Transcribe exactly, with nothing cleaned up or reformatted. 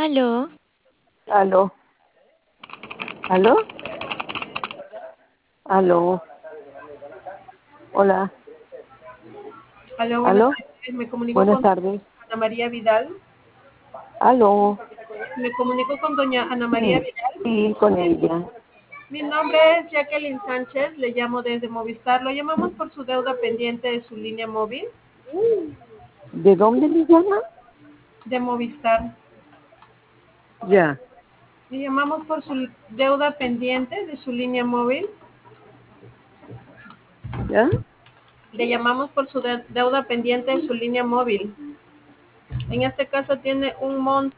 Aló, Aló, aló, aló, hola, Aló, buenas aló, tardes. Me comunico buenas con tardes, Ana María Vidal. aló, Me comunico con doña Ana María sí, Vidal. sí, con ella. Mi nombre es Jacqueline Sánchez. Le llamo desde Movistar. Lo llamamos por su deuda pendiente de su línea móvil ¿De dónde me llama? de Movistar. Ya, Le llamamos por su deuda pendiente de su línea móvil. ya, Le llamamos por su de- deuda pendiente de su línea móvil. En este caso tiene un monto